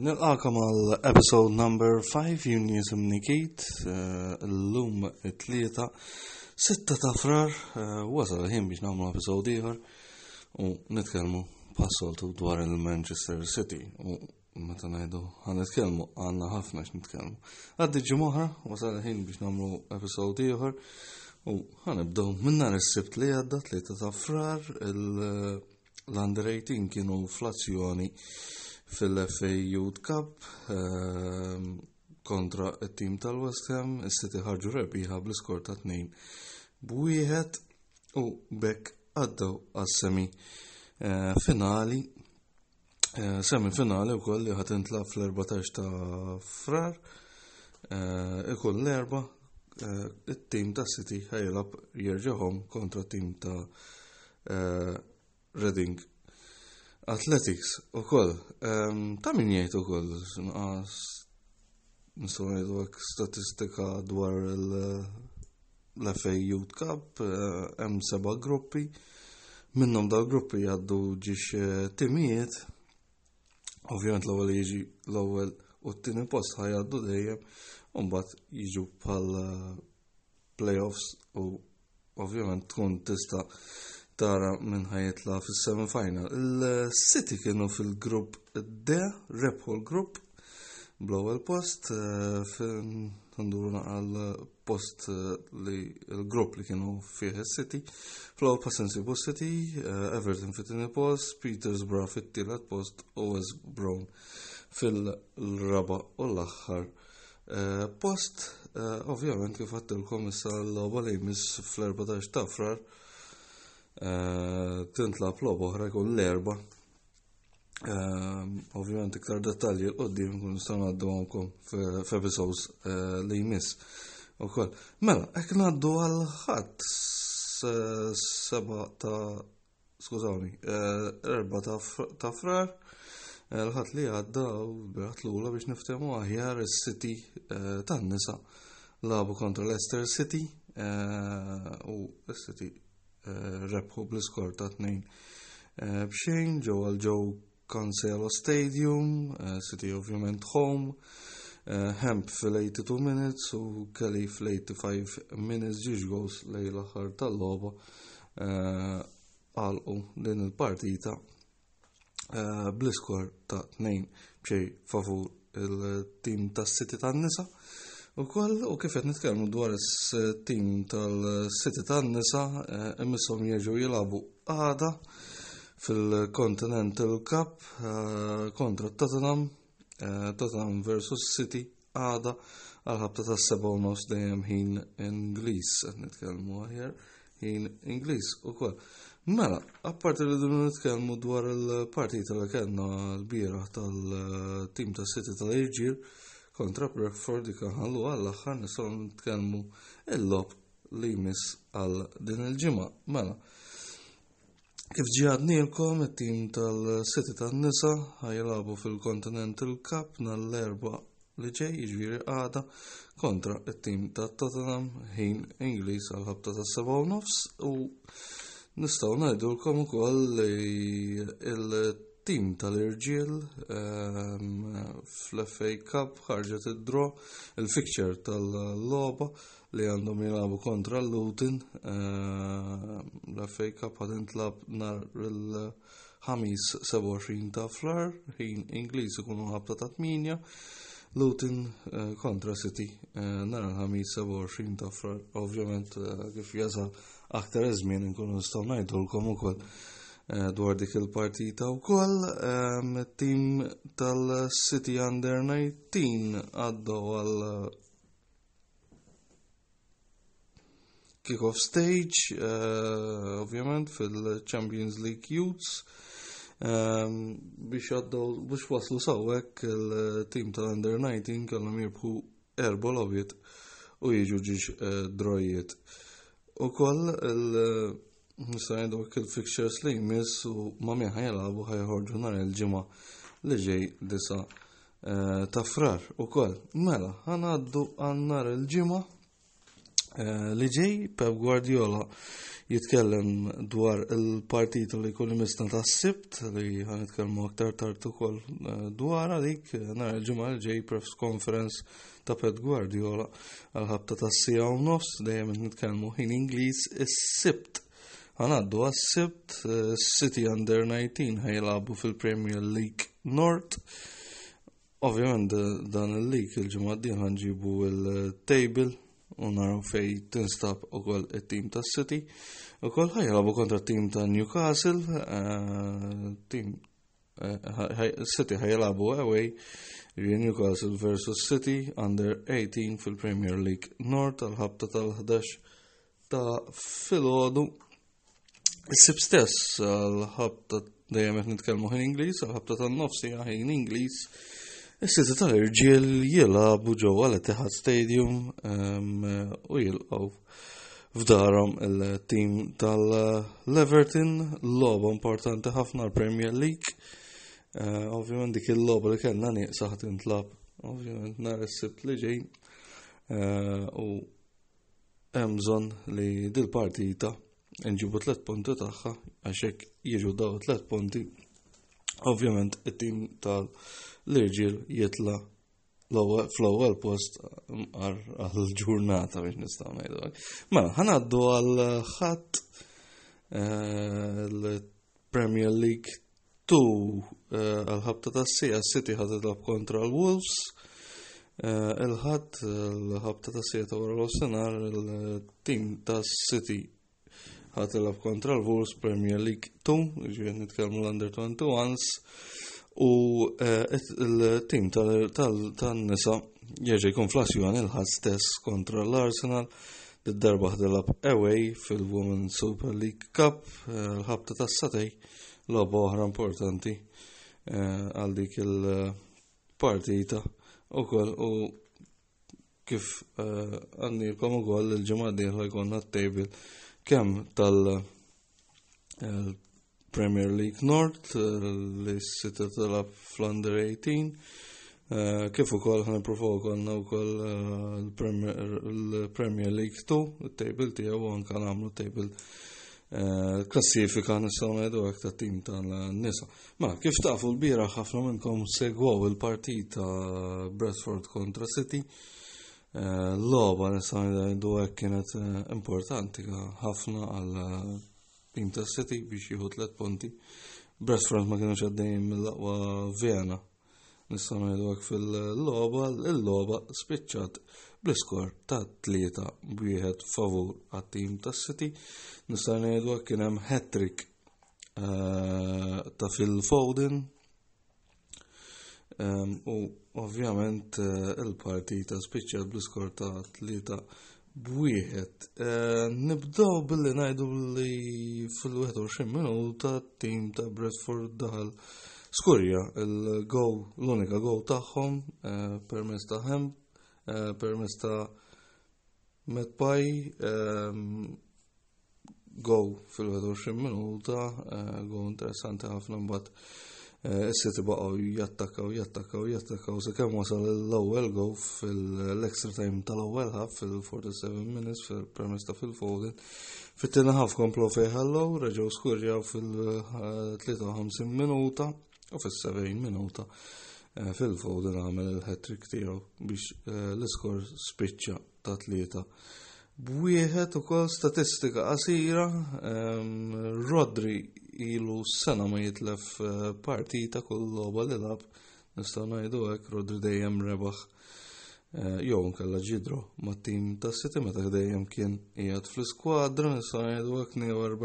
Nilqakom għal episode number 5 jien jisimni Kit, l-lum it-tlieta 6 ta' frar, wasal ħin biex nagħmlu episode ieħor u nitkellmu passoltu dwar il-Manchester City u meta ngħidu ħanitkellmu għandna ħafna x'nitkellmu. Għaddi ġimgħa wasal ħin biex nagħmlu episode ieħor u ħanibdew minn nhar is-sibt li għadda 3 ta' frar l-under 18 kienu fl-azzjoni fil-FA Youth Cup kontra it-tim tal-West Ham, is-City ħarġu rebbieħa bl-iskor ta' 2-1 u bekk għaddew għas-semi finali. Semi finali wkoll li ħadd intlagħab fl-14 ta' frar, ikun l-erba' it-tim ta' City ħajlab jerġa' kontra t-tim ta' Reading Athletics u koll, ta' min jgħid ukoll nistgħu ngħidu hekk statistika dwar l-FA Youth Cup, hemm 7 gruppi, minnhom dal gruppi jgħaddu ġiex timijiet, ovvjament l-ewwel jiġi l-ewwel u t-tieni post ħajgħaddu dejjem u mbagħad jiġu bħal playoffs u ovvjament tkun tista' tara minn ħajitla fis-semi-final. Il-City kienu fil-grupp D, Rephol Group, bl-ewwel post, nduru għal post li l-grupp li kienu fih is-City. Fl-ewwel post insibu City, Everton fit-tieni post, Petersburg fit-tielet post u West Brom fil-raba' u l-aħħar post. Ovvjament kif għattilkom issa l-logħba li jmiss fl-14 ta' frar tintlab logħba oħra jkun l-erba'. Ovvjament iktar dettalji l-qoddim nkun nistgħu ngħadduhomkom f'episodes li jmiss ukoll. Mela, hekk ngħaddu għal ħadd 4 ta' frar, l-ħadd li għadda u b'raħt l-ula biex niftehmu aħjar is-City tan-nisa labu kontra Leicester City u s-City rebħu bl-iskor ta' 2-0 ġewwa l-Joe Cancelo Stadium, City ovvjament home, Hemp fil-82 minutes u Kelly fil-85 minutes ġiex goals lejn l-aħħar tal-logħba għalqu din il-partita bl-iskor ta' 2-0 favur il-tim tas-City tan-nisa. U kif qed nitkellmu dwar is-tim tal-City tan-nisa, imisshom jerġgħu jilagħbu għada fil-Continental Cup kontra Tottenham versus City għada għal ħabta tas-7:30 dejjem ħin Ingliż qed nitkellmu aħjar ħin Ingliż ukoll. Mela, apparti li dun nitkellmu dwar il-partita li kellna l-bieraħ tal-tim tas-City tal-Irġiel kontra Brentford dik ħallu għall-aħħar nistgħu nitkellmu il-logħb li jmiss għal din il-ġimgħa. Mela, kif ġiegħadnielkom it-tim tal-City tan-nisa ħajjilagħbu fil-Continental Cup nhar l-erba' li ġej, jiġifieri għada kontra it-tim ta' Tottenham ħin Ingliż għal ħabta tas-7:30 u nistgħu ngħidulkom ukoll li il-tim tal-irġiel fl-FA Cup ħarġet id-draw il-fixture tal-logħba li għandhom jilagħbu kontra l-Luton. L-FA Cup ħad intlagħab nhar il-ħamis 27 ta' frar, ħin Ingliż ikunu ħabta ta' 8, Luton kontra City nhar il-ħamis 27 ta' frar. Ovvjament kif jasal aktar żmien inkunu nistgħu ngħidulkom ukoll dwar dik il-partita wkoll. It-tim tal-City Under 19 għaddew għal kick-off stage ovvjament fil-Champions League Youths biex waslu sawhekk il-tim tal-Under 19 kellhom jirbħu 4 logħbiet u jiġu ġiex drojiet. Ukoll nistgħu ngħidu il-fixtures li jmiss u ma' min ħajjilagħbu ħajħorġu nhar il-ġimgħa li ġej 9 ta' frar ukoll. Mela, ħanaddu għal nhar il-ġimgħa Li ġej Pep Guardiola jitkellem dwar il-partit li jkun imisna tas-Sibt li ħanitkellmu aktar tard ukoll dwar dik nhar il-ġimgħa li ġej press conference ta' Pep Guardiola għal-ħabta tas-sija u nofs dejjem qed nitkellmu ħin Ingliż is-Sibt. Ħanaddu għas-Sibt City Under 19 ħajlabu fil-Premier League North. Ovvjament dan il-league il-ġimgħa d-dien ħanġibu il-table u naraw fej tinstab ukoll it-tim ta' City. Ukoll ħajlabu kontra t-tim ta' Newcastle. City ħajlabu away Newcastle versus City Under 18 fil-Premier League North għal-ħabta tal-11 ta' filgħodu. Is-sib stess għal-ħabta dejjem qed nitkellmu ħin Ingliż, għal-ħabta tan-nofsija ħin Ingliż. Is-City tal-irġiel jilagħbu ġewwa l-Etihad Stadium u jilqgħu f'darhom il-tim tal-Everton, logħba importanti ħafna l-Premier League. Ovvjament dik il-logħba li kellna nieqsa ħadd intlab ovvjament nhar is-Sibt li ġej u hemm bżonn li dil-partita nġibu 3 punti tagħha għax hekk jiġu daw 3 punti. Ovvjament it-tim tal-irġiel jitla fl-ewwel post għall-ġurnata biex nistgħu ngħidu. Mela ħanaddu għal ħadd l-Premier League 2 għal-ħabta tas-sija City ħadd tilab kontra l-Wolves. Il-ħadd l-ħabta tas-sija ta' wara l-offsenar il-tim tas-City ħadd tilab kontra l-Wolves Premier League 2, ġifieri nitkellmu l-Under 21s. U il-tim tan-nisa jerġa' jkun fl-azzjoni il-ħadd stess kontra l-Arsenal darba ħdilab away fil-Women Super League Cup l-ħabta tas-Satej logħba oħra importanti għal dik il-partita ukoll u kif għandilkom ukoll il-ġimgħa d-dieħla jkollna t-table kemm tal Premier League North li s-City tilab fl-Under 18 kif ukoll ħanippruvaw konna wkoll il-Premier League 2 it-table tiegħu anke nagħmlu table klassifika nistgħu ngħidu hekk tat-tim tan-nisa. Ma kif tafu l-bieraħ ħafna minnkom segwaw il-partit ta' Bradford kontra City. L-logħba nistgħu ngħidu hekk kienet importanti ħafna għal tim ta' City biex jieħu 3 punti. Bradford ma kienux għaddejjin mill-aqwa Vienna. Nistgħu ngħidu hekk fil-logħba, il-logħba spiċċat bl-iskor ta' 3-1 favur għat-tim ta' City. Nistgħu ngħidu hekk kien hemm hat-trick ta' Phil Foden. U ovvjament il-partita spiċċat bl-iskor ta' 3-1. Nibdew billi ngħidu li fil-21 minuta t-tim ta' Bradford daħal skurja l-unika gowl tagħhom permezz ta' permezz ta' Medpay gowl fil-21 minuta gowl interessanti ħafna mbagħad is-City baqgħu jattakkaw sa kemm wasal l-ewwel gowl fil-extra time tal-ewwel half fil-47 minutes permezz ta' Phil Foden. Fit-tieni half komplu fejħallew reġgħu skurjaw fil-53 minuta u fis-70 minuta Phil Foden għamel il-hat-trick tiegħu biex l-iskor spiċċa ta' 3-1 ukoll statistika qasira Rodri ilu sena ma jitlef partita kull logħba li lab nistgħu ngħidu hekk Rodri dejjem rebaħ jew nkella ġidru mat-tim tas-City meta dejjem kien qiegħed fl-iskwadra nistgħu ngħidu hekk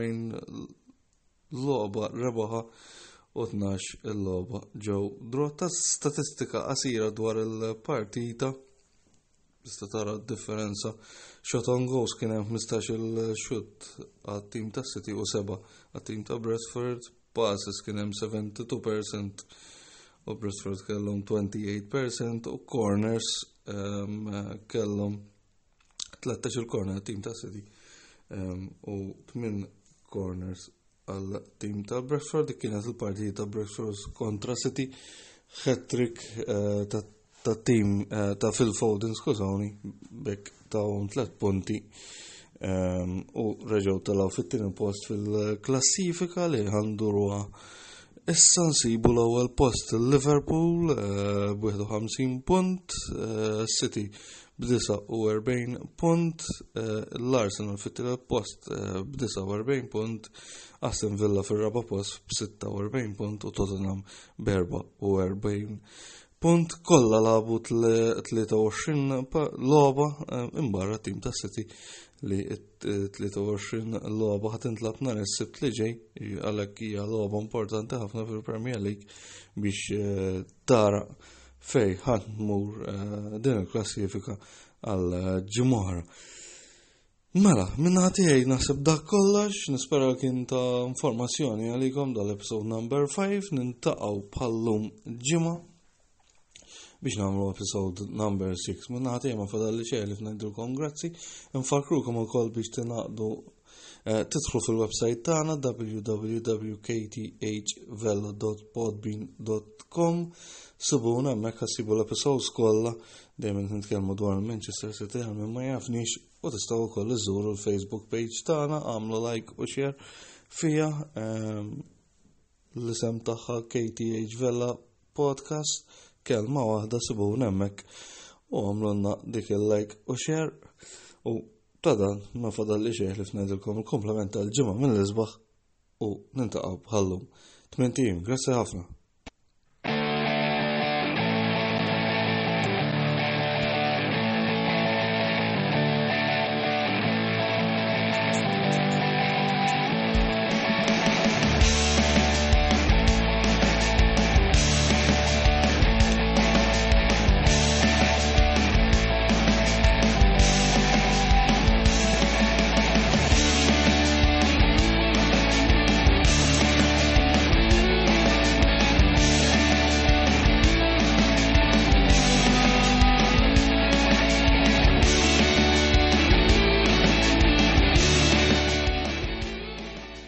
42 logħba rebaħa u 12 il-logħba ġew draw. Ta' statistika qasira dwar il-partita tista' tara d-differenza. Shot on goals kien hemm 15 il-xut għat-tim ta' City u 7 għat-tim ta' Bradford. Passes kien hemm 72% u Bradford kellhom 28% u corners kellhom 13 il-corner għat-tim ta' City u 8 corners għal-tim ta' Bradford. Kienet il-partita ta' Bradford kontra City hat-trick ta' ta' tim ta' Phil Foden, skużawni, bekk ta' 3 punti u reġgħu talaw fit-tieni post fil-klassifika li ħandurwa issa nsibu l-ewwel post il-Liverpool b'51 punt, City b'49 punt, l-Arsenal fit-tielet post b'49 punt, Aston Villa fir-raba' post b'46 punt u Tottenham b'44 punt. Kollha labu 23 logħba imbarra tim ta' City li 23 logħba ħadd intlab nhar is-sibt li ġej, għalhekk hija logħba importanti ħafna fil-Premier League biex tara fej ħadmur din il-klassifika għal ġimgħa. Mela, minna tiegħi naħseb dak kollox, nispera kien ta' informazzjoni għalikom dal-episode number 5, nintaqgħu bħallum ġimgħa biex nagħmlu episode number 6. Minna tiegħi ma fadalli xejn li f'ngħidulkom grazzi. Infakrukom ukoll biex tinaqdu tidħlu fil-website tagħna www.kthvella.podbean.com. Sibuna hemmhekk ħassibu l-episodes kollha dejjem nitkellmu dwar Manchester City għal min ma jafniex u tistgħu wkoll iżuru l-Facebook page tagħna, għamlu like u share fiha l-isem tagħha KTH Vella Podcast, kelma waħda sibuna hemmhekk u għamlulna dik il-like u share u ta' dan ma fadalli xejn li f'ngħidilkom il-komplement tal-ġimgħa mill-isbaħ u nintaqgħu bħallum 8. Grazzi ħafna.